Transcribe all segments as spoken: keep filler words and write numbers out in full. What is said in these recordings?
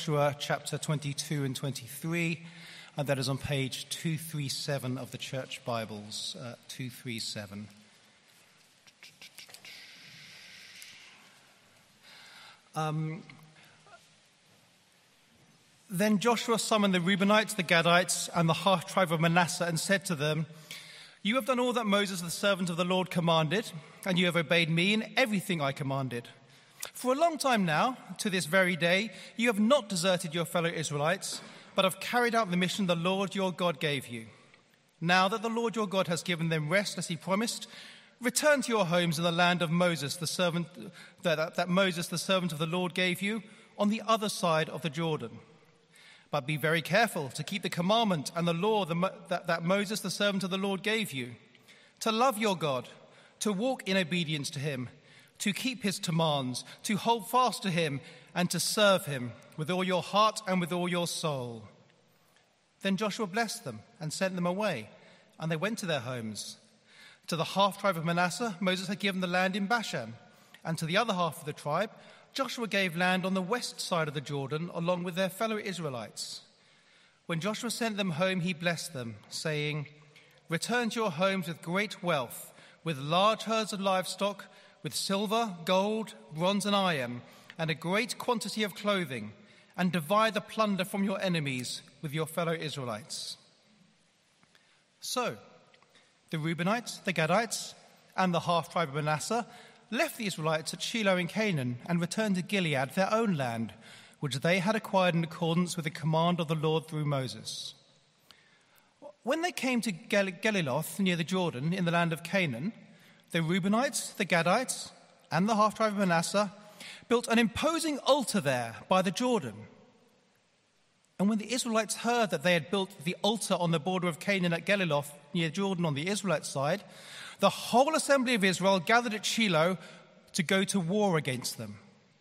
Joshua chapter twenty-two and twenty-three, and that is on page two thirty-seven of the Church Bibles, uh, two thirty-seven. Um, then Joshua summoned the Reubenites, the Gadites, and the half-tribe of Manasseh and said to them, "You have done all that Moses, the servant of the Lord, commanded, and you have obeyed me in everything I commanded. For a long time now, to this very day, you have not deserted your fellow Israelites, but have carried out the mission the Lord your God gave you. Now that the Lord your God has given them rest as he promised, return to your homes in the land of Moses, the servant that, that Moses, the servant of the Lord, gave you on the other side of the Jordan. But be very careful to keep the commandment and the law that, that Moses, the servant of the Lord, gave you, to love your God, to walk in obedience to him, to keep his commands, to hold fast to him, and to serve him with all your heart and with all your soul." Then Joshua blessed them and sent them away, and they went to their homes. To the half-tribe of Manasseh, Moses had given the land in Bashan, and to the other half of the tribe, Joshua gave land on the west side of the Jordan, along with their fellow Israelites. When Joshua sent them home, he blessed them, saying, "Return to your homes with great wealth, with large herds of livestock, with silver, gold, bronze, and iron, and a great quantity of clothing, and divide the plunder from your enemies with your fellow Israelites." So the Reubenites, the Gadites, and the half-tribe of Manasseh left the Israelites at Shiloh in Canaan and returned to Gilead, their own land, which they had acquired in accordance with the command of the Lord through Moses. When they came to Gel- Geliloth near the Jordan in the land of Canaan, the Reubenites, the Gadites, and the half-tribe of Manasseh built an imposing altar there by the Jordan. And when the Israelites heard that they had built the altar on the border of Canaan at Geliloth near Jordan on the Israelite side, the whole assembly of Israel gathered at Shiloh to go to war against them.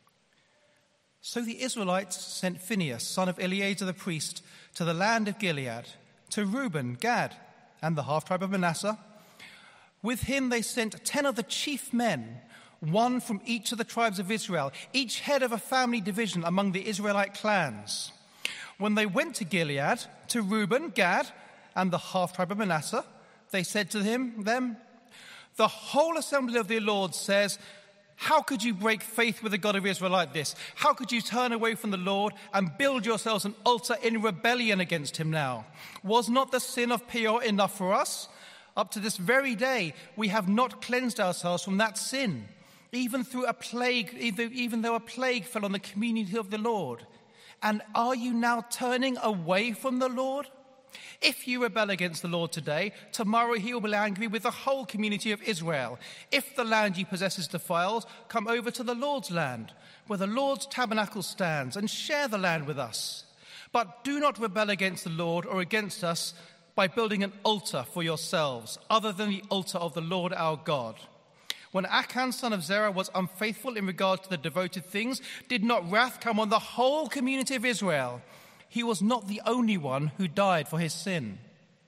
So the Israelites sent Phinehas, son of Eleazar the priest, to the land of Gilead, to Reuben, Gad, and the half-tribe of Manasseh. With him they sent ten of the chief men, one from each of the tribes of Israel, each head of a family division among the Israelite clans. When they went to Gilead, to Reuben, Gad, and the half-tribe of Manasseh, they said to him, them, "The whole assembly of the Lord says, how could you break faith with the God of Israel like this? How could you turn away from the Lord and build yourselves an altar in rebellion against him now? Was not the sin of Peor enough for us? Up to this very day, we have not cleansed ourselves from that sin, even through a plague, even though a plague fell on the community of the Lord. And are you now turning away from the Lord? If you rebel against the Lord today, tomorrow he will be angry with the whole community of Israel. If the land you possess is defiled, come over to the Lord's land, where the Lord's tabernacle stands, and share the land with us. But do not rebel against the Lord or against us by building an altar for yourselves, other than the altar of the Lord our God. When Achan, son of Zerah, was unfaithful in regard to the devoted things, did not wrath come on the whole community of Israel? He was not the only one who died for his sin."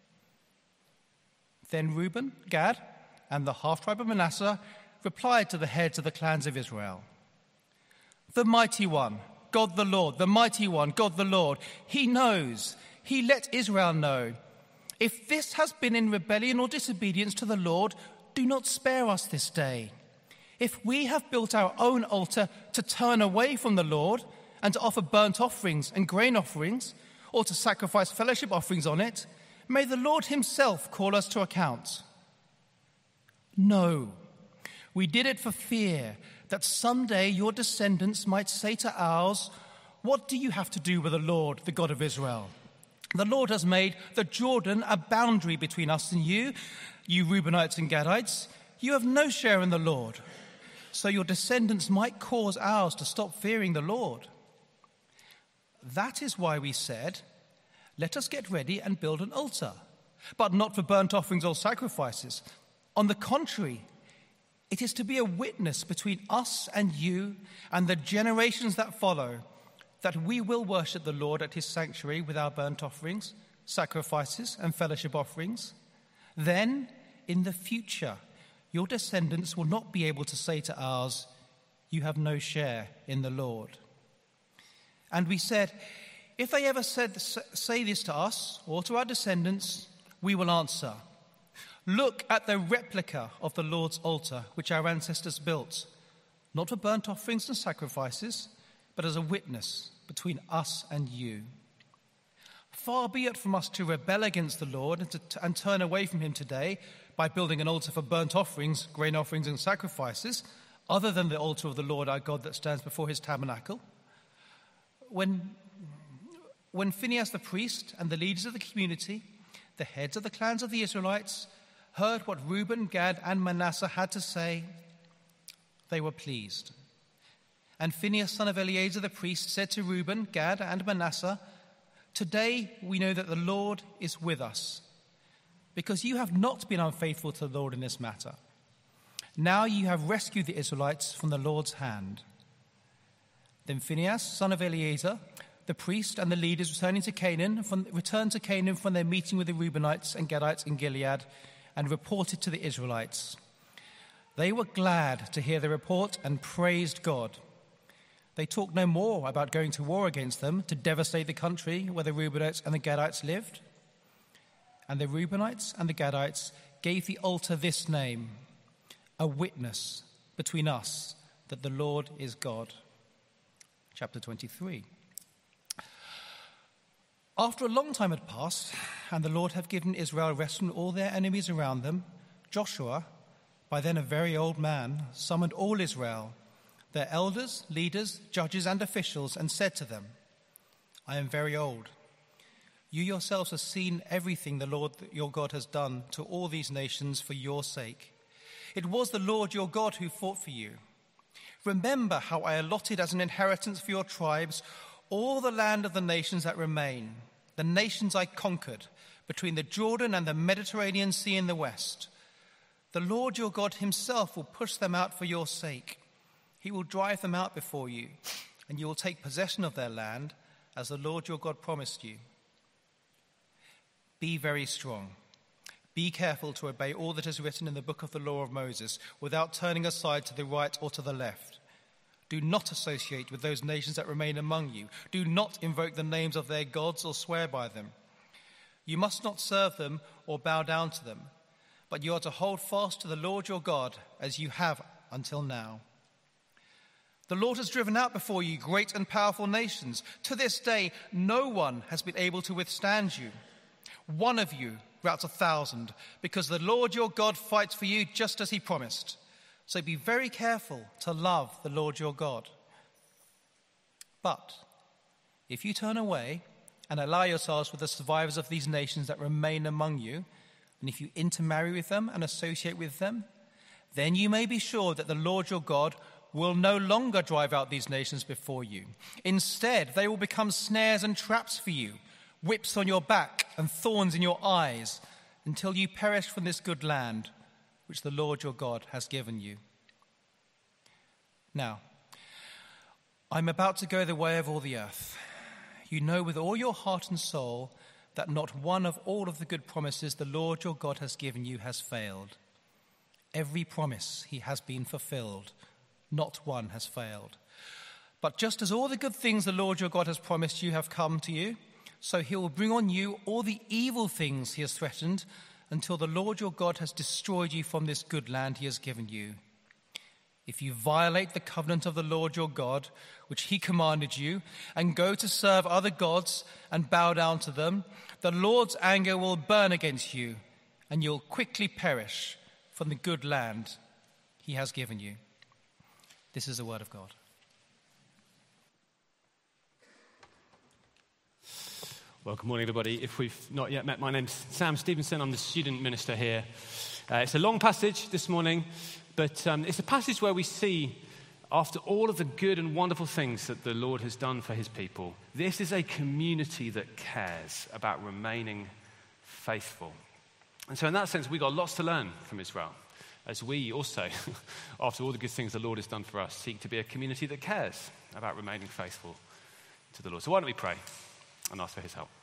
Then Reuben, Gad, and the half-tribe of Manasseh replied to the heads of the clans of Israel, "The mighty one, God the Lord, the mighty one, God the Lord, he knows, he let Israel know. If this has been in rebellion or disobedience to the Lord, do not spare us this day. If we have built our own altar to turn away from the Lord and to offer burnt offerings and grain offerings, or to sacrifice fellowship offerings on it, may the Lord himself call us to account. No, we did it for fear that someday your descendants might say to ours, 'What do you have to do with the Lord, the God of Israel? The Lord has made the Jordan a boundary between us and you, you Reubenites and Gadites. You have no share in the Lord.' So your descendants might cause ours to stop fearing the Lord. That is why we said, 'Let us get ready and build an altar,' but not for burnt offerings or sacrifices. On the contrary, it is to be a witness between us and you and the generations that follow, that we will worship the Lord at his sanctuary with our burnt offerings, sacrifices, and fellowship offerings. Then, in the future, your descendants will not be able to say to ours, 'You have no share in the Lord.'" And we said, if they ever said, say this to us or to our descendants, we will answer, look at the replica of the Lord's altar, which our ancestors built, not for burnt offerings and sacrifices, but as a witness between us and you. Far be it from us to rebel against the Lord and, to, and turn away from him today by building an altar for burnt offerings, grain offerings and sacrifices, other than the altar of the Lord our God that stands before his tabernacle. When, when Phinehas the priest and the leaders of the community, the heads of the clans of the Israelites, heard what Reuben, Gad, and Manasseh had to say, they were pleased. And Phinehas, son of Eleazar the priest, said to Reuben, Gad, and Manasseh, today we know that the Lord is with us, because you have not been unfaithful to the Lord in this matter. Now you have rescued the Israelites from the Lord's hand. Then Phinehas, son of Eleazar, the priest, and the leaders returning to Canaan from, returned to Canaan from their meeting with the Reubenites and Gadites in Gilead and reported to the Israelites. They were glad to hear the report and praised God. They talked no more about going to war against them to devastate the country where the Reubenites and the Gadites lived. And the Reubenites and the Gadites gave the altar this name, a witness between us that the Lord is God. Chapter twenty-three. After a long time had passed, and the Lord had given Israel rest from all their enemies around them, Joshua, by then a very old man, summoned all Israel, their elders, leaders, judges, and officials, and said to them, I am very old. You yourselves have seen everything the Lord your God has done to all these nations for your sake. It was the Lord your God who fought for you. Remember how I allotted as an inheritance for your tribes all the land of the nations that remain, the nations I conquered, between the Jordan and the Mediterranean Sea in the west. The Lord your God himself will push them out for your sake. He will drive them out before you, and you will take possession of their land, as the Lord your God promised you. Be very strong. Be careful to obey all that is written in the book of the law of Moses, without turning aside to the right or to the left. Do not associate with those nations that remain among you. Do not invoke the names of their gods or swear by them. You must not serve them or bow down to them, but you are to hold fast to the Lord your God, as you have until now. The Lord has driven out before you great and powerful nations. To this day, no one has been able to withstand you. One of you routs a thousand, because the Lord your God fights for you just as he promised. So be very careful to love the Lord your God. But if you turn away and ally yourselves with the survivors of these nations that remain among you, and if you intermarry with them and associate with them, then you may be sure that the Lord your God will no longer drive out these nations before you. Instead, they will become snares and traps for you, whips on your back and thorns in your eyes, until you perish from this good land which the Lord your God has given you. Now, I'm about to go the way of all the earth. You know with all your heart and soul that not one of all of the good promises the Lord your God has given you has failed. Every promise he has been fulfilled. Not one has failed. But just as all the good things the Lord your God has promised you have come to you, so he will bring on you all the evil things he has threatened, until the Lord your God has destroyed you from this good land he has given you. If you violate the covenant of the Lord your God, which he commanded you, and go to serve other gods and bow down to them, the Lord's anger will burn against you, and you'll quickly perish from the good land he has given you. This is the word of God. Well, good morning, everybody. If we've not yet met, my name's Sam Stevenson. I'm the student minister here. Uh, it's a long passage this morning, but um, it's a passage where we see, after all of the good and wonderful things that the Lord has done for his people, this is a community that cares about remaining faithful. And so in that sense, we've got lots to learn from Israel, as we also, after all the good things the Lord has done for us, seek to be a community that cares about remaining faithful to the Lord. So why don't we pray and ask for his help.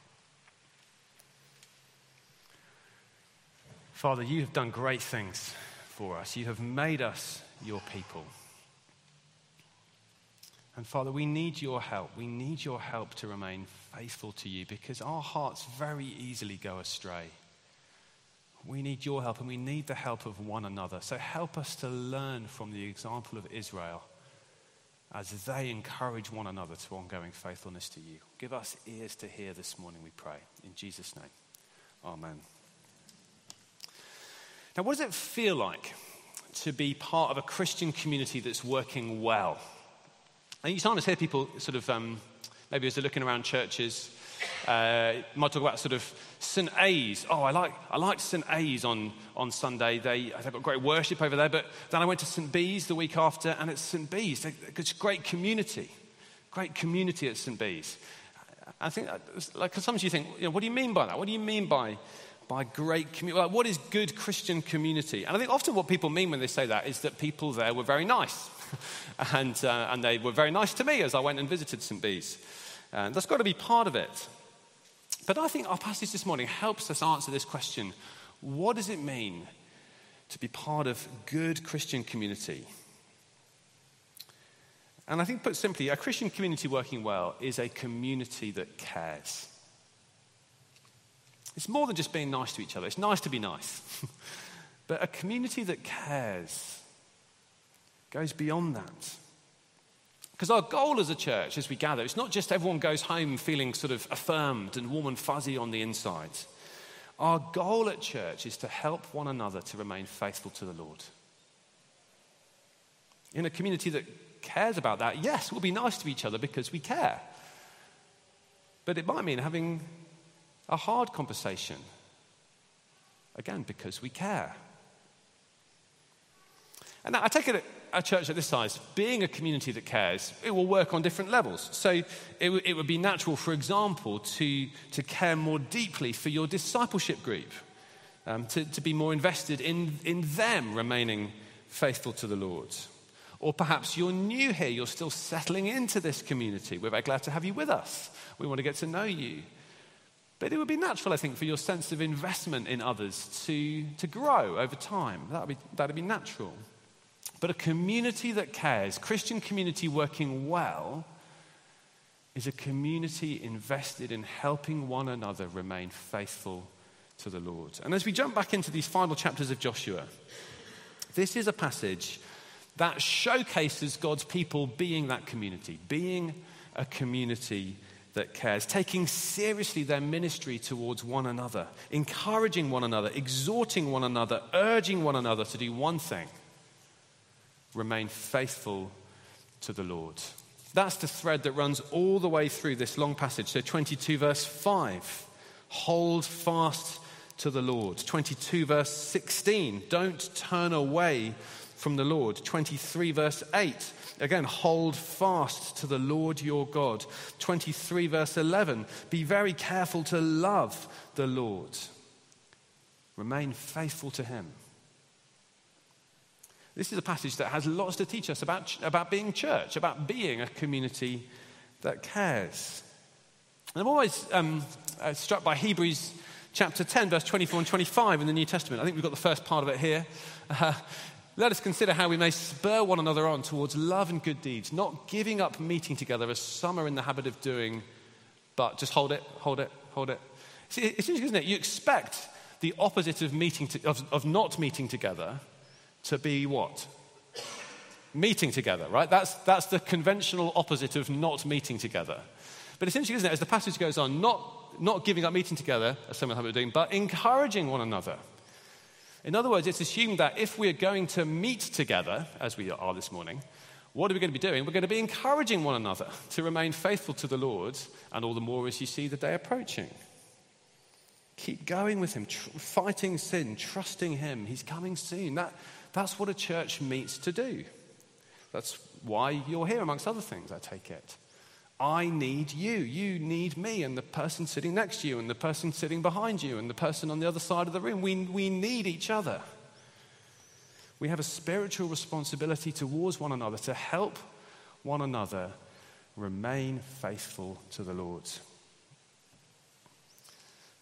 Father, you have done great things for us. You have made us your people. And Father, we need your help. We need your help to remain faithful to you because our hearts very easily go astray. We need your help and we need the help of one another. So help us to learn from the example of Israel as they encourage one another to ongoing faithfulness to you. Give us ears to hear this morning, we pray. In Jesus' name, amen. Now, what does it feel like to be part of a Christian community that's working well? And you sometimes hear people sort of, um, maybe as they're looking around churches, uh, might talk about sort of Saint A's. Oh, I like I liked Saint A's on, on Sunday. They, they've got great worship over there. But then I went to Saint B's the week after, and it's Saint B's. They, it's great community. Great community at Saint B's. I think, like, sometimes you think, you know, what do you mean by that? What do you mean by, by great community? Like, what is good Christian community? And I think often what people mean when they say that is that people there were very nice. and, uh, and they were very nice to me as I went and visited Saint B's. And that's got to be part of it. But I think our passage this morning helps us answer this question. What does it mean to be part of good Christian community? And I think, put simply, a Christian community working well is a community that cares. It's more than just being nice to each other. It's nice to be nice. But a community that cares goes beyond that. Because our goal as a church, as we gather, it's not just everyone goes home feeling sort of affirmed and warm and fuzzy on the inside. Our goal at church is to help one another to remain faithful to the Lord. In a community that cares about that, yes, we'll be nice to each other because we care. But it might mean having a hard conversation, again, because we care. And I take it at a church at this size, being a community that cares, it will work on different levels. So it, w- it would be natural, for example, to, to care more deeply for your discipleship group, um, to, to be more invested in, in them remaining faithful to the Lord. Or perhaps you're new here, you're still settling into this community. We're very glad to have you with us. We want to get to know you. But it would be natural, I think, for your sense of investment in others to, to grow over time. That would be, that would be natural. But a community that cares, Christian community working well, is a community invested in helping one another remain faithful to the Lord. And as we jump back into these final chapters of Joshua, this is a passage that showcases God's people being that community, being a community that cares, taking seriously their ministry towards one another, encouraging one another, exhorting one another, urging one another to do one thing: remain faithful to the Lord. That's the thread that runs all the way through this long passage. So twenty-two verse five, hold fast to the Lord. twenty-two verse sixteen, don't turn away from the Lord. twenty-three verse eight, again, hold fast to the Lord your God. twenty-three verse eleven, be very careful to love the Lord. Remain faithful to him. This is a passage that has lots to teach us about, about being church, about being a community that cares. And I'm always um, uh, struck by Hebrews chapter ten, verse twenty-four and twenty-five in the New Testament. I think we've got the first part of it here. Uh, Let us consider how we may spur one another on towards love and good deeds, not giving up meeting together as some are in the habit of doing, but just hold it, hold it, hold it. See, it's interesting, isn't it? You expect the opposite of meeting to, of, of not meeting together to be what? Meeting together, right? That's, that's the conventional opposite of not meeting together. But it's interesting, isn't it? As the passage goes on, not, not giving up meeting together, as some are doing, but encouraging one another. In other words, it's assumed that if we're going to meet together, as we are this morning, what are we going to be doing? We're going to be encouraging one another to remain faithful to the Lord, and all the more as you see the day approaching. Keep going with him, tr- fighting sin, trusting him. He's coming soon. That, that's what a church meets to do. That's why you're here, amongst other things, I take it. I need you. You need me, and the person sitting next to you, and the person sitting behind you, and the person on the other side of the room. We, we need each other. We have a spiritual responsibility towards one another to help one another remain faithful to the Lord.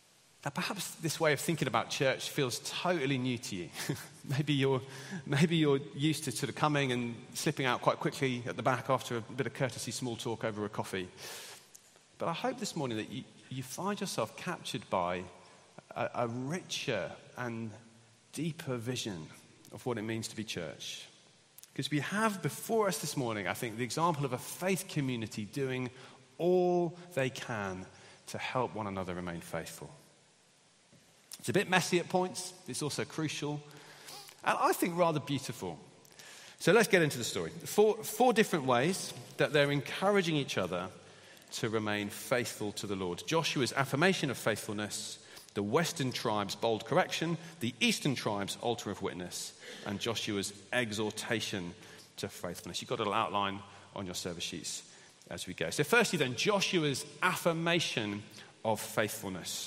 Now, perhaps this way of thinking about church feels totally new to you. maybe you're maybe you're used to sort of coming and slipping out quite quickly at the back after a bit of courtesy small talk over a coffee. But I hope this morning that you, you find yourself captured by a, a richer and deeper vision of what it means to be church. Because we have before us this morning, I think, the example of a faith community doing all they can to help one another remain faithful. It's a bit messy at points. It's also crucial. And I think rather beautiful. So let's get into the story. Four, four different ways that they're encouraging each other to remain faithful to the Lord. Joshua's affirmation of faithfulness, the western tribes' bold correction, the eastern tribes' altar of witness, and Joshua's exhortation to faithfulness. You've got a little outline on your service sheets as we go. So firstly then, Joshua's affirmation of faithfulness.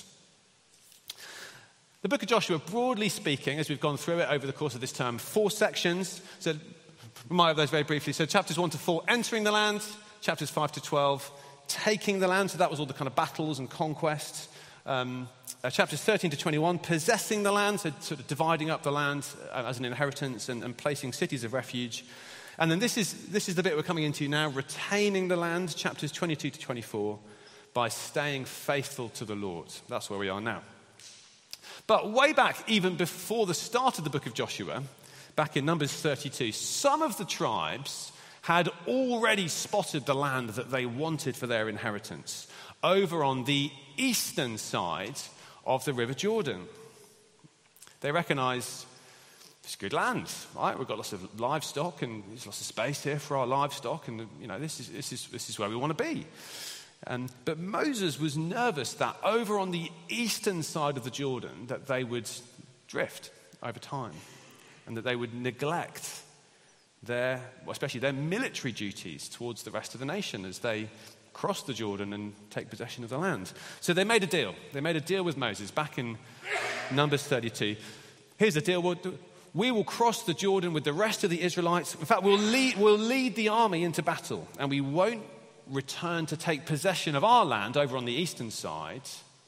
The book of Joshua, broadly speaking, as we've gone through it over the course of this term, four sections. So remind those very briefly. So chapters one to four, entering the land. Chapters five to twelve, taking the land. So that was all the kind of battles and conquests. Um, uh, chapters thirteen to twenty-one, possessing the land, so sort of dividing up the land uh, as an inheritance and, and placing cities of refuge. And then this is, this is the bit we're coming into now, retaining the land, chapters twenty-two to twenty-four, by staying faithful to the Lord. That's where we are now. But way back, even before the start of the book of Joshua, back in Numbers thirty-two, some of the tribes had already spotted the land that they wanted for their inheritance over on the eastern side of the River Jordan. They recognized it's good land, right? We've got lots of livestock and there's lots of space here for our livestock, and you know this is this is this is where we want to be. Um, but Moses was nervous that over on the eastern side of the Jordan that they would drift over time and that they would neglect their, well, especially their military duties towards the rest of the nation as they cross the Jordan and take possession of the land. So they made a deal. They made a deal with Moses back in Numbers thirty-two. Here's the deal. We'll do, we will cross the Jordan with the rest of the Israelites. In fact, we'll lead, we'll lead the army into battle, and we won't return to take possession of our land over on the eastern side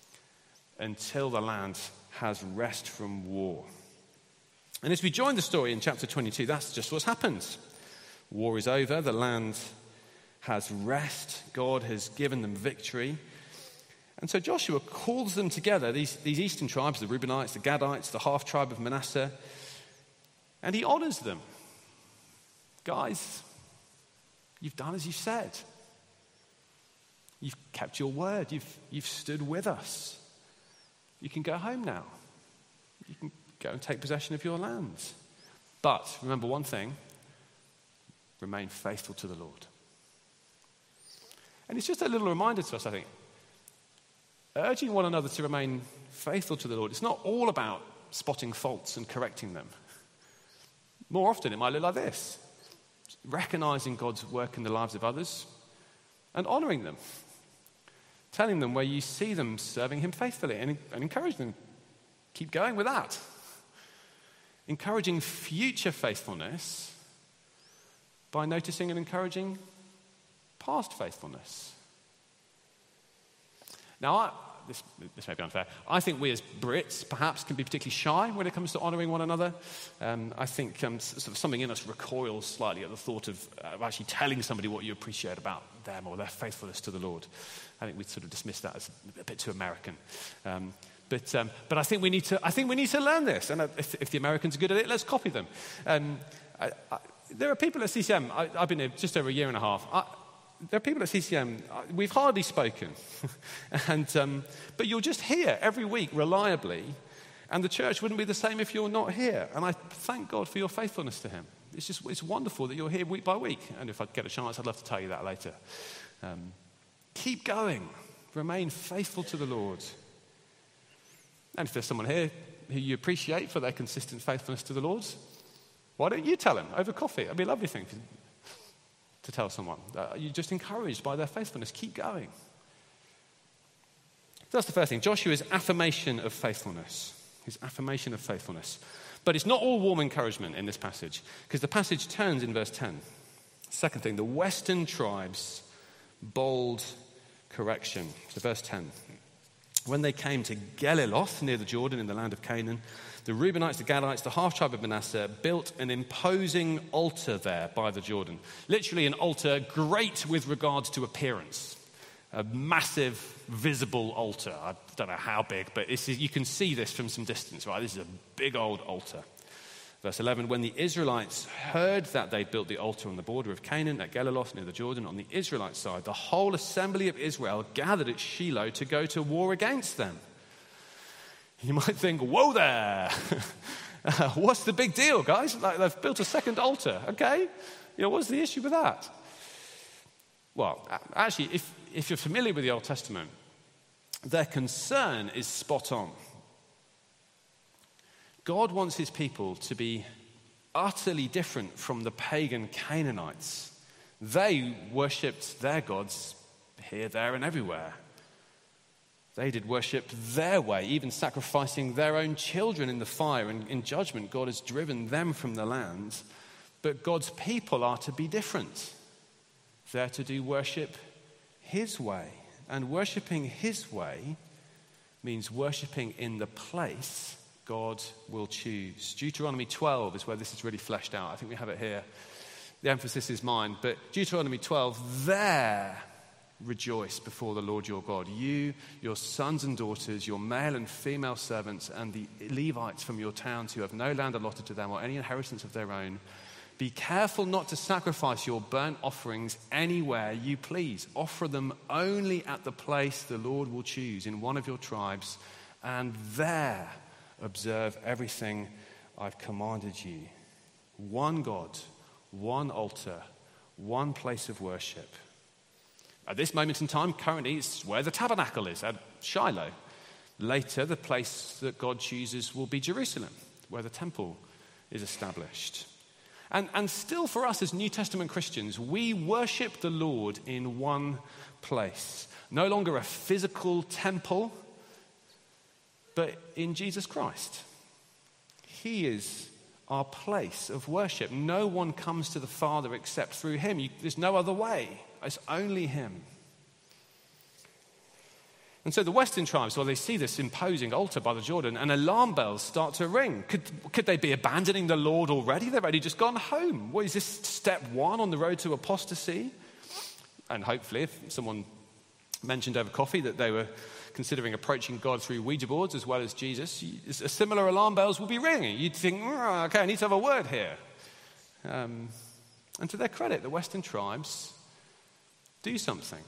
until the land has rest from war. And as we join the story in chapter twenty-two, that's just what's happened. War is over, the land has rest, God has given them victory. And so Joshua calls them together, these, these eastern tribes, the Reubenites, the Gadites, the half-tribe of Manasseh, and he honors them. Guys, you've done as you said. You've kept your word. You've, you've stood with us. You can go home now. You can go and take possession of your land. But remember one thing, remain faithful to the Lord. And it's just a little reminder to us, I think, urging one another to remain faithful to the Lord. It's not all about spotting faults and correcting them. More often it might look like this: recognizing God's work in the lives of others and honoring them. Telling them where you see them serving him faithfully and, and encouraging them. Keep going with that. Encouraging future faithfulness by noticing and encouraging past faithfulness. Now, I, this, this may be unfair. I think we as Brits perhaps can be particularly shy when it comes to honouring one another. Um, I think um, sort of something in us recoils slightly at the thought of, uh, of actually telling somebody what you appreciate about them or their faithfulness to the Lord. I think we sort of dismiss that as a bit too American. Um, but um, but I think we need to I think we need to learn this. And if, if the Americans are good at it, let's copy them. Um, I, I, there are people at C C M. I, I've been here just over a year and a half. I, There are people at C C M, we've hardly spoken, and um, but you'll just hear every week reliably, and the church wouldn't be the same if you're not here. And I thank God for your faithfulness to him. It's just it's wonderful that you're here week by week, and if I get a chance, I'd love to tell you that later. Um, keep going. Remain faithful to the Lord. And if there's someone here who you appreciate for their consistent faithfulness to the Lord, why don't you tell them over coffee? It'd be a lovely thing to tell someone. Uh, you're just encouraged by their faithfulness. Keep going. That's the first thing. Joshua's affirmation of faithfulness. His affirmation of faithfulness. But it's not all warm encouragement in this passage, because the passage turns in verse ten. Second thing, the western tribes' bold correction. So verse ten. When they came to Geliloth, near the Jordan in the land of Canaan, the Reubenites, the Gadites, the half-tribe of Manasseh built an imposing altar there by the Jordan. Literally an altar great with regards to appearance. A massive, visible altar. I don't know how big, but it's, you can see this from some distance, right? This is a big old altar. Verse eleven, when the Israelites heard that they built the altar on the border of Canaan at Geliloth near the Jordan on the Israelite side, the whole assembly of Israel gathered at Shiloh to go to war against them. You might think, whoa there, what's the big deal, guys? Like, they've built a second altar, okay? You know, what's the issue with that? Well, actually, if, if you're familiar with the Old Testament, their concern is spot on. God wants his people to be utterly different from the pagan Canaanites. They worshipped their gods here, there, and everywhere. They did worship their way, even sacrificing their own children in the fire. And in judgment, God has driven them from the land. But God's people are to be different. They're to do worship his way. And worshipping his way means worshipping in the place God will choose. Deuteronomy twelve is where this is really fleshed out. I think we have it here. The emphasis is mine. But Deuteronomy twelve, there rejoice before the Lord your God. You, your sons and daughters, your male and female servants, and the Levites from your towns who have no land allotted to them or any inheritance of their own. Be careful not to sacrifice your burnt offerings anywhere you please. Offer them only at the place the Lord will choose in one of your tribes, and there observe everything I've commanded you. One God, one altar, one place of worship. At this moment in time, currently, it's where the tabernacle is, at Shiloh. Later, the place that God chooses will be Jerusalem, where the temple is established. And, and still for us as New Testament Christians, we worship the Lord in one place. No longer a physical temple, but in Jesus Christ. He is our place of worship. No one comes to the Father except through him. You, there's no other way. It's only him. And so the Western tribes, well, they see this imposing altar by the Jordan, and alarm bells start to ring. Could, could they be abandoning the Lord already? They've already just gone home. What is this, step one on the road to apostasy? And hopefully, if someone mentioned over coffee that they were considering approaching God through Ouija boards as well as Jesus, similar alarm bells will be ringing. You'd think, oh, okay, I need to have a word here. Um, and to their credit, the Western tribes do something.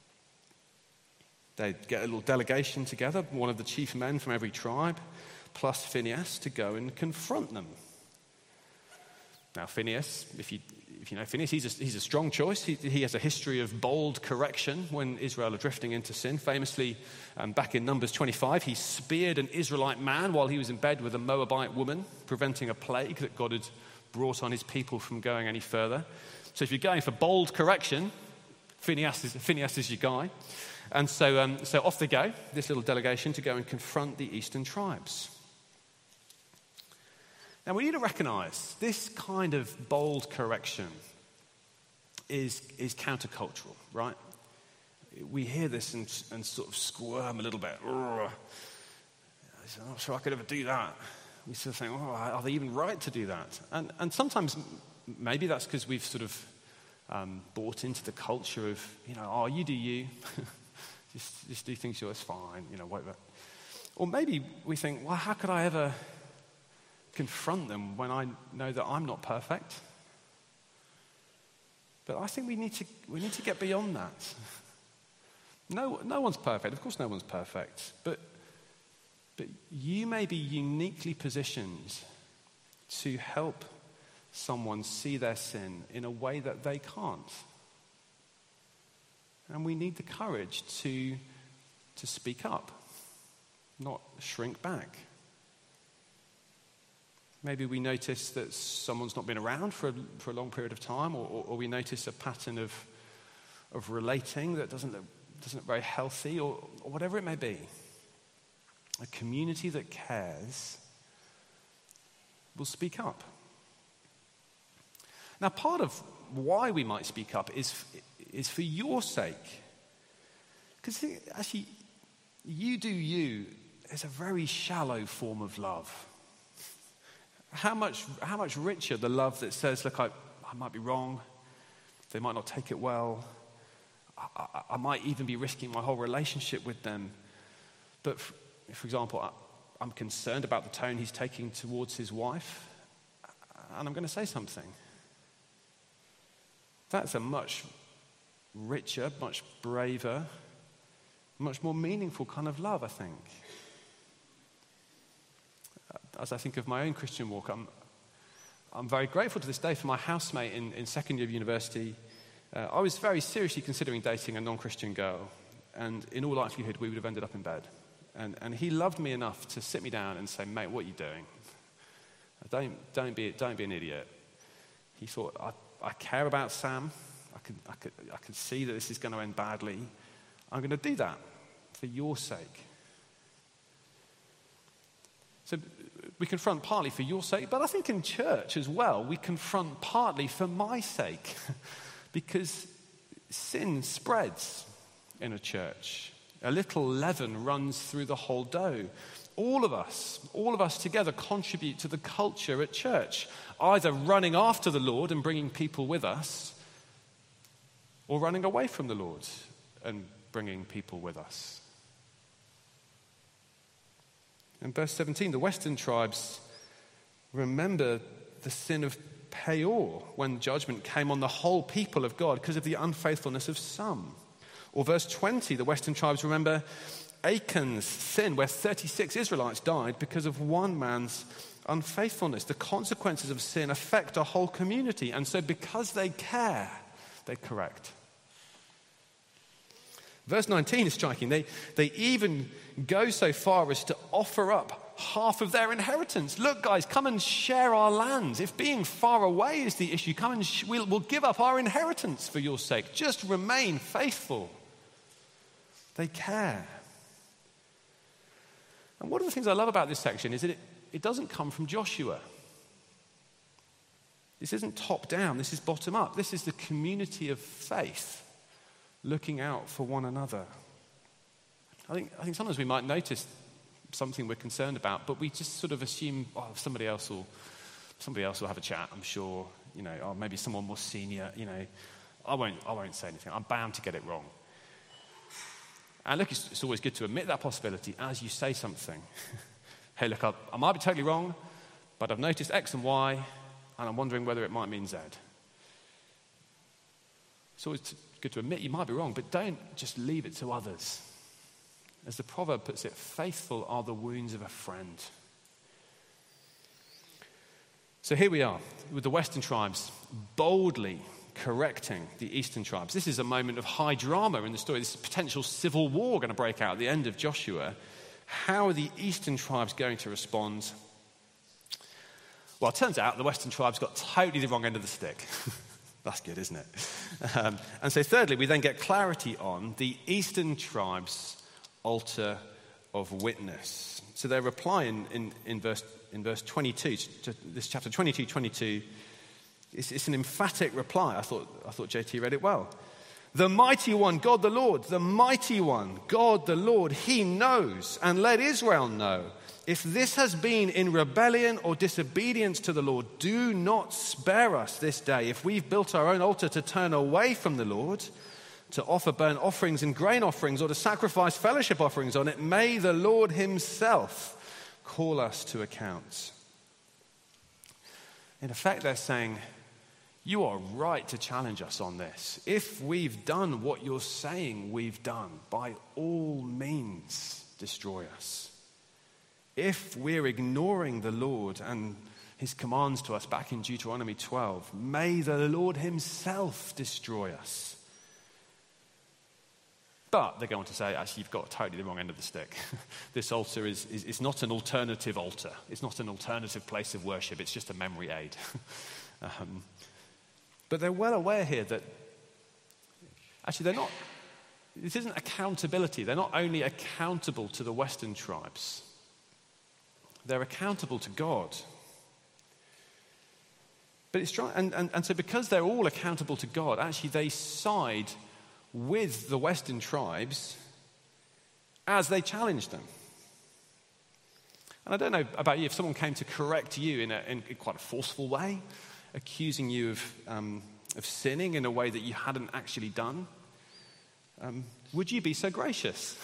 They get a little delegation together, one of the chief men from every tribe, plus Phinehas, to go and confront them. Now, Phinehas, if you if you know Phinehas, he's a, he's a strong choice. He, he has a history of bold correction when Israel are drifting into sin. Famously, um, back in Numbers twenty-five, he speared an Israelite man while he was in bed with a Moabite woman, preventing a plague that God had brought on his people from going any further. So if you're going for bold correction, Phinehas is, Phinehas is your guy. And so, um, so off they go, this little delegation, to go and confront the eastern tribes. Now, we need to recognize this kind of bold correction is, is countercultural, right? We hear this and, and sort of squirm a little bit. I'm not sure I could ever do that. We sort of think, oh, are they even right to do that? And, and sometimes maybe that's because we've sort of um, bought into the culture of, you know, oh, you do you. just, just do things yours, fine, you know, whatever. Or maybe we think, well, how could I ever confront them when I know that I'm not perfect? But I think we need to we need to get beyond that. No, no one's perfect. Of course, no one's perfect. But but you may be uniquely positioned to help someone see their sin in a way that they can't. And we need the courage to to speak up, not shrink back. Maybe we notice that someone's not been around for a, for a long period of time, or, or, or we notice a pattern of of relating that doesn't look, doesn't look very healthy, or, or whatever it may be. A community that cares will speak up. Now, part of why we might speak up is is for your sake, because actually, you do you is a very shallow form of love. How much, how much richer the love that says, look, I, I might be wrong. They might not take it well. I, I, I might even be risking my whole relationship with them. But for, for example, I, I'm concerned about the tone he's taking towards his wife, and I'm going to say something. That's a much richer, much braver, much more meaningful kind of love, I think. As I think of my own Christian walk, I'm, I'm very grateful to this day for my housemate in, in second year of university. Uh, I was very seriously considering dating a non-Christian girl, and in all likelihood, we would have ended up in bed. And, and he loved me enough to sit me down and say, mate, what are you doing? Don't, don't, be, don't be an idiot. He thought, I, I care about Sam. I could, I, could, I could see that this is going to end badly. I'm going to do that for your sake. So we confront partly for your sake, but I think in church as well, we confront partly for my sake. Because sin spreads in a church. A little leaven runs through the whole dough. All of us, all of us together contribute to the culture at church, either running after the Lord and bringing people with us, or running away from the Lord and bringing people with us. In verse seventeen, the Western tribes remember the sin of Peor when judgment came on the whole people of God because of the unfaithfulness of some. Or verse twenty, the Western tribes remember Achan's sin where thirty-six Israelites died because of one man's unfaithfulness. The consequences of sin affect a whole community, and so because they care, they correct. Verse nineteen is striking. They, they even go so far as to offer up half of their inheritance. Look, guys, come and share our land. If being far away is the issue, come and sh- we'll, we'll give up our inheritance for your sake. Just remain faithful. They care. And one of the things I love about this section is that it, it doesn't come from Joshua. This isn't top down. This is bottom up. This is the community of faith looking out for one another. I think, I think sometimes we might notice something we're concerned about, but we just sort of assume, oh, somebody else will, somebody else will have a chat, I'm sure, you know, or maybe someone more senior, you know, I won't, I won't say anything. I'm bound to get it wrong. And look, it's, it's always good to admit that possibility as you say something. Hey, look, I, I might be totally wrong, but I've noticed X and Y, and I'm wondering whether it might mean Z. It's always t- good to admit you might be wrong, but don't just leave it to others. As the proverb puts it, faithful are the wounds of a friend. So here we are with the Western tribes boldly correcting the Eastern tribes. This is a moment of high drama in the story. This potential civil war going to break out at the end of Joshua. How are the Eastern tribes going to respond? Well, it turns out the Western tribes got totally the wrong end of the stick. That's good, isn't it? Um, and so thirdly, we then get clarity on the Eastern tribes' altar of witness. So their reply in, in, in, verse, in verse twenty-two, to this chapter twenty-two twenty-two, it's, it's an emphatic reply. I thought, I thought J T read it well. The mighty one, God the Lord, the mighty one, God the Lord, he knows, and let Israel know. If this has been in rebellion or disobedience to the Lord, do not spare us this day. If we've built our own altar to turn away from the Lord, to offer burnt offerings and grain offerings, or to sacrifice fellowship offerings on it, may the Lord himself call us to account. In effect, they're saying, you are right to challenge us on this. If we've done what you're saying we've done, by all means, destroy us. If we're ignoring the Lord and his commands to us back in Deuteronomy twelve, may the Lord himself destroy us. But they go on to say, actually, you've got totally the wrong end of the stick. This altar is, is, is not an alternative altar. It's not an alternative place of worship. It's just a memory aid. um, but they're well aware here that actually they're not, this isn't accountability. They're not only accountable to the Western tribes. They're accountable to God. But it's trying, and, and, and so because they're all accountable to God, actually they side with the Western tribes as they challenged them. And I don't know about you, if someone came to correct you in, a, in quite a forceful way, accusing you of, um, of sinning in a way that you hadn't actually done, um, would you be so gracious?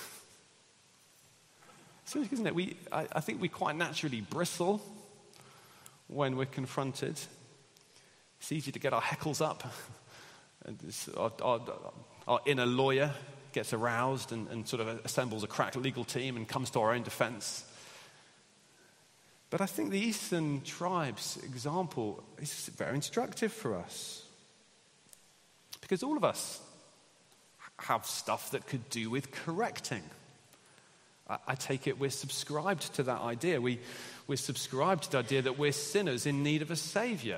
So, isn't it? We, I, I think we quite naturally bristle when we're confronted. It's easy to get our heckles up. And our, our, our inner lawyer gets aroused and, and sort of assembles a crack legal team and comes to our own defense. But I think the Eastern tribes example is very instructive for us. Because all of us have stuff that could do with correcting. I, I take it we're subscribed to that idea. We, we're subscribed to the idea that we're sinners in need of a savior.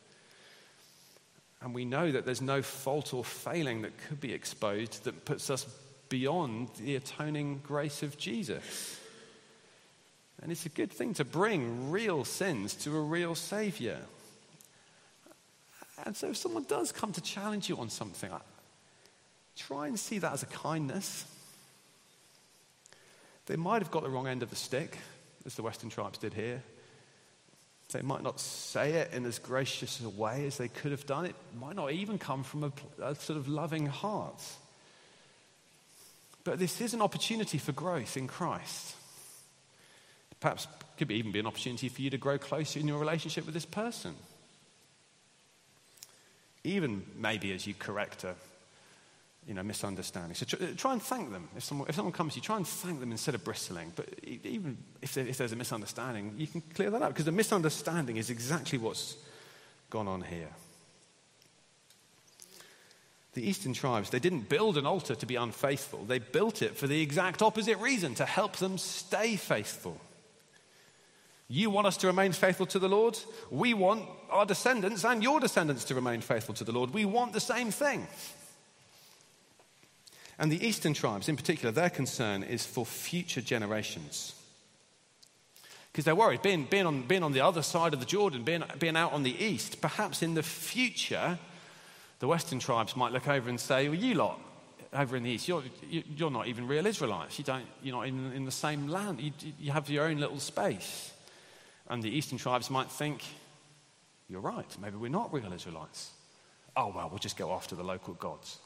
And we know that there's no fault or failing that could be exposed that puts us beyond the atoning grace of Jesus. And it's a good thing to bring real sins to a real Savior. And so if someone does come to challenge you on something, try and see that as a kindness. They might have got the wrong end of the stick, as the Western tribes did here. They might not say it in as gracious a way as they could have done. It might not even come from a, a sort of loving heart. But this is an opportunity for growth in Christ. Perhaps it could even be an opportunity for you to grow closer in your relationship with this person. Even maybe as you correct a you know, misunderstanding. So try, try and thank them. If someone, if someone comes to you, try and thank them instead of bristling. But even if, there, if there's a misunderstanding, you can clear that up. Because the misunderstanding is exactly what's gone on here. The Eastern tribes, they didn't build an altar to be unfaithful. They built it for the exact opposite reason, to help them stay faithful. You want us to remain faithful to the Lord? We want our descendants and your descendants to remain faithful to the Lord. We want the same thing. And the Eastern tribes, in particular, their concern is for future generations. Because they're worried, being, being, on, being on the other side of the Jordan, being, being out on the east, perhaps in the future, the Western tribes might look over and say, well, you lot over in the east, you're, you're not even real Israelites. You don't, you're not even in the same land. You, you have your own little space. And the Eastern tribes might think, you're right, maybe we're not real Israelites. Oh, well, we'll just go after the local gods.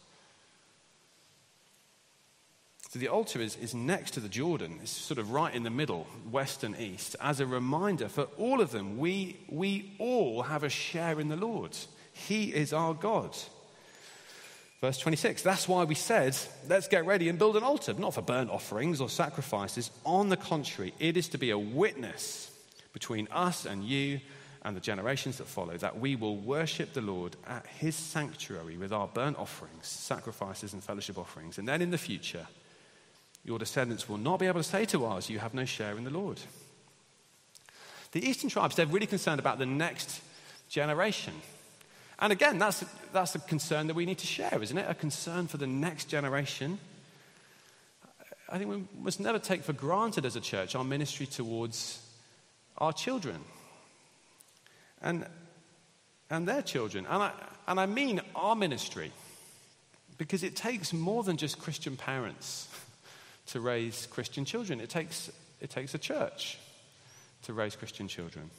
So the altar is, is next to the Jordan. It's sort of right in the middle, west and east, as a reminder for all of them, we, we all have a share in the Lord. He is our God. Verse twenty-six, that's why we said, let's get ready and build an altar, not for burnt offerings or sacrifices. On the contrary, it is to be a witness between us and you and the generations that follow, that we will worship the Lord at his sanctuary with our burnt offerings, sacrifices and fellowship offerings. And then in the future, your descendants will not be able to say to us, you have no share in the Lord. The Eastern tribes, they're really concerned about the next generation. And again, that's, that's a concern that we need to share, isn't it? A concern for the next generation. I think we must never take for granted as a church our ministry towards our children and, and their children. And I, and I mean our ministry, because it takes more than just Christian parents to raise Christian children. It takes, it takes a church to raise Christian children.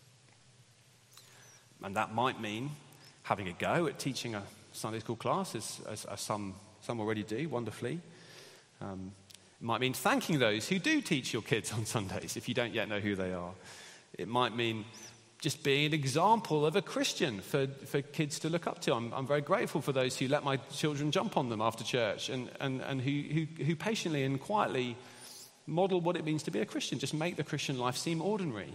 And that might mean having a go at teaching a Sunday school class, as, as, as some, some already do wonderfully. Um, It might mean thanking those who do teach your kids on Sundays, if you don't yet know who they are. It might mean just being an example of a Christian for, for kids to look up to. I'm, I'm very grateful for those who let my children jump on them after church and, and, and who, who, who patiently and quietly model what it means to be a Christian, just make the Christian life seem ordinary.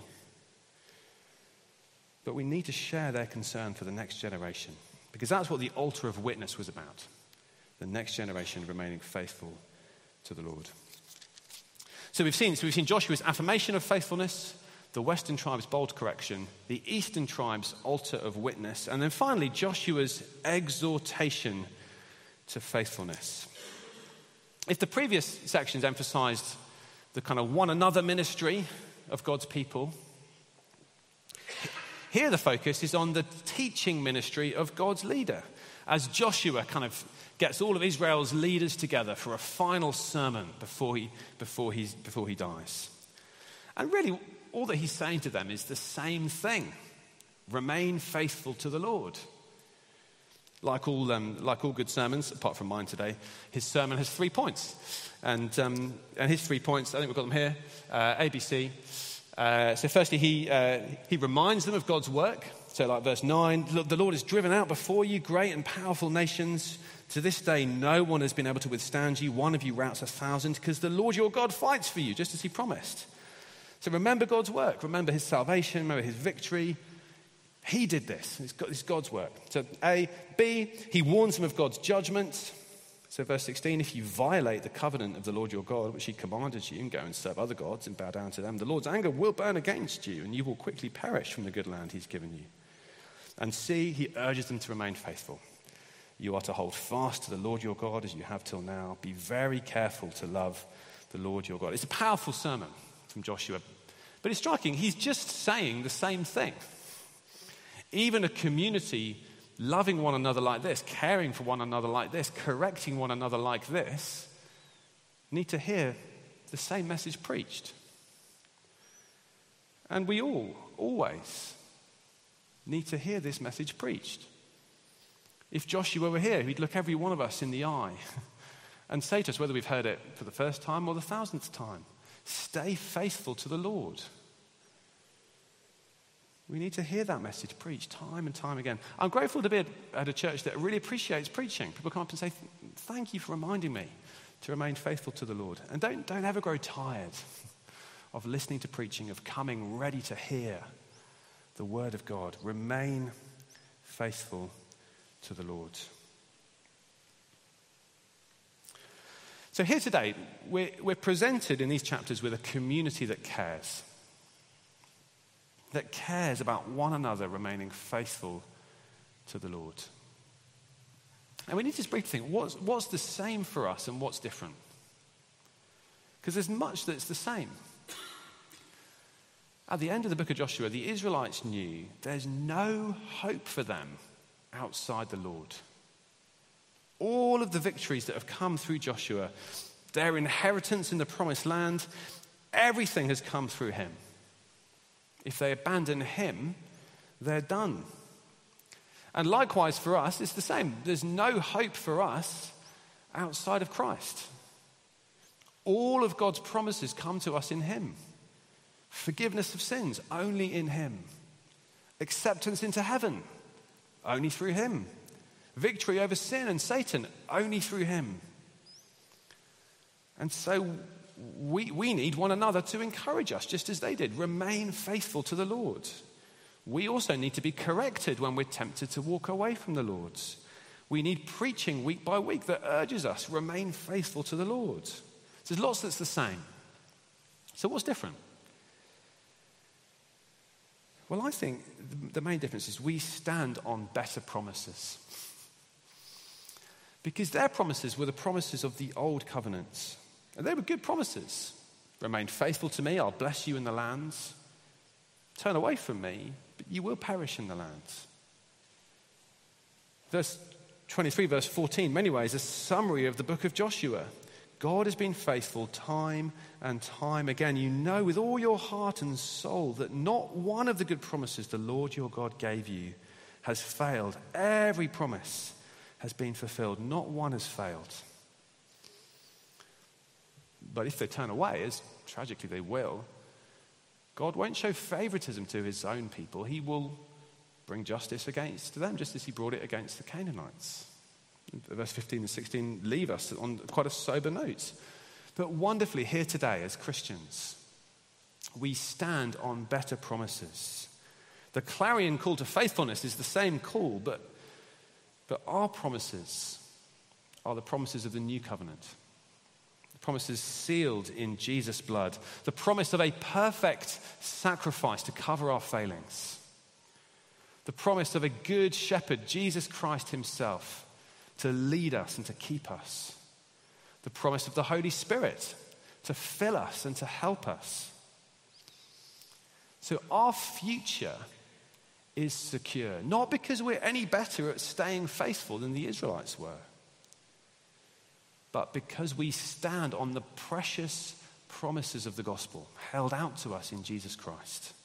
But we need to share their concern for the next generation, because that's what the altar of witness was about, the next generation remaining faithful to the Lord. So we've seen, so we've seen Joshua's affirmation of faithfulness, the Western tribes' bold correction, the Eastern tribes' altar of witness, and then finally Joshua's exhortation to faithfulness. If the previous sections emphasized the kind of one another ministry of God's people, here the focus is on the teaching ministry of God's leader. as Joshua kind of gets all of Israel's leaders together for a final sermon before he, before he's, before he dies. And really, all that he's saying to them is the same thing. Remain faithful to the Lord. Like all, um, like all good sermons, apart from mine today, his sermon has three points. And, um, and his three points, I think we've got them here, uh, A, B, C. Uh, so firstly, he, uh, he reminds them of God's work. So like verse nine, the Lord has driven out before you great and powerful nations. To this day, no one has been able to withstand you. One of you routs a thousand, because the Lord your God fights for you, just as he promised. So remember God's work. Remember his salvation. Remember his victory. He did this. It's God's work. So A. B, he warns them of God's judgment. So verse sixteen, if you violate the covenant of the Lord your God, which he commanded you, and go and serve other gods and bow down to them, the Lord's anger will burn against you, and you will quickly perish from the good land he's given you. And C, he urges them to remain faithful. You are to hold fast to the Lord your God as you have till now. Be very careful to love the Lord your God. It's a powerful sermon from Joshua. But it's striking, he's just saying the same thing. Even a community loving one another like this, caring for one another like this, correcting one another like this, need to hear the same message preached. And we all, always, need to hear this message preached. If Joshua were here, he'd look every one of us in the eye and say to us, whether we've heard it for the first time or the thousandth time, stay faithful to the Lord. We need to hear that message preached time and time again. I'm grateful to be at a church that really appreciates preaching. People come up and say, thank you for reminding me to remain faithful to the Lord. And don't, don't ever grow tired of listening to preaching, of coming ready to hear the word of God. Remain faithful to the Lord. So here today, we're, we're presented in these chapters with a community that cares. That cares about one another remaining faithful to the Lord. And we need to just briefly think, what's, what's the same for us and what's different? Because there's much that's the same. At the end of the book of Joshua, the Israelites knew there's no hope for them outside the Lord. All of the victories that have come through Joshua, their inheritance in the promised land, everything has come through him. If they abandon him, they're done. And likewise for us, it's the same. There's no hope for us outside of Christ. All of God's promises come to us in him. Forgiveness of sins, only in him. Acceptance into heaven, only through him. Victory over sin and Satan, only through him. And so we, we need one another to encourage us, just as they did. Remain faithful to the Lord. We also need to be corrected when we're tempted to walk away from the Lord. We need preaching week by week that urges us, remain faithful to the Lord. So there's lots that's the same. So what's different? Well, I think the main difference is we stand on better promises. Because their promises were the promises of the old covenants. And they were good promises. Remain faithful to me, I'll bless you in the lands. Turn away from me, but you will perish in the lands. Verse twenty-three, verse fourteen, in many ways, a summary of the book of Joshua. God has been faithful time and time again. You know with all your heart and soul that not one of the good promises the Lord your God gave you has failed. Every promise has been fulfilled. Not one has failed. But if they turn away, as tragically they will, God won't show favoritism to his own people. He will bring justice against them, just as he brought it against the Canaanites. Verse fifteen and sixteen leave us on quite a sober note. But wonderfully, here today as Christians, we stand on better promises. The clarion call to faithfulness is the same call, but, but our promises are the promises of the new covenant. The promises sealed in Jesus' blood. The promise of a perfect sacrifice to cover our failings. The promise of a good shepherd, Jesus Christ himself, to lead us and to keep us. The promise of the Holy Spirit to fill us and to help us. So our future is secure. Not because we're any better at staying faithful than the Israelites were, but because we stand on the precious promises of the gospel held out to us in Jesus Christ.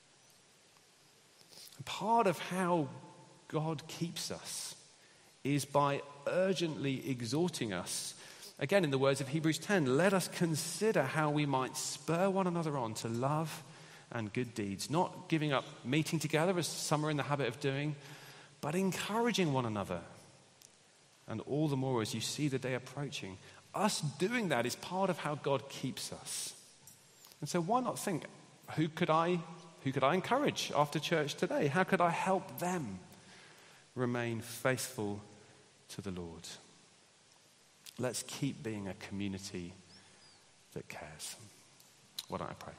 And part of how God keeps us is by urgently exhorting us, again in the words of Hebrews ten, let us consider how we might spur one another on to love and good deeds, not giving up meeting together as some are in the habit of doing, but encouraging one another. And all the more as you see the day approaching. Us doing that is part of how God keeps us. And so why not think, who could I, who could I encourage after church today? How could I help them remain faithful to the Lord? Let's keep being a community that cares. Why don't I pray?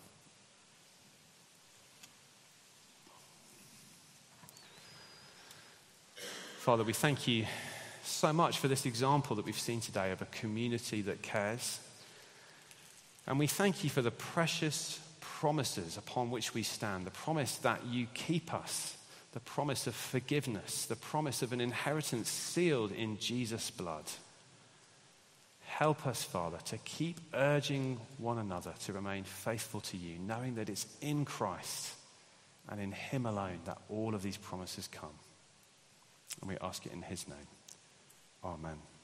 Father, we thank you so much for this example that we've seen today of a community that cares. And we thank you for the precious promises upon which we stand, the promise that you keep us, the promise of forgiveness, the promise of an inheritance sealed in Jesus' blood. Help us, Father, to keep urging one another to remain faithful to you, knowing that it's in Christ and in him alone that all of these promises come. And we ask it in his name. Amen.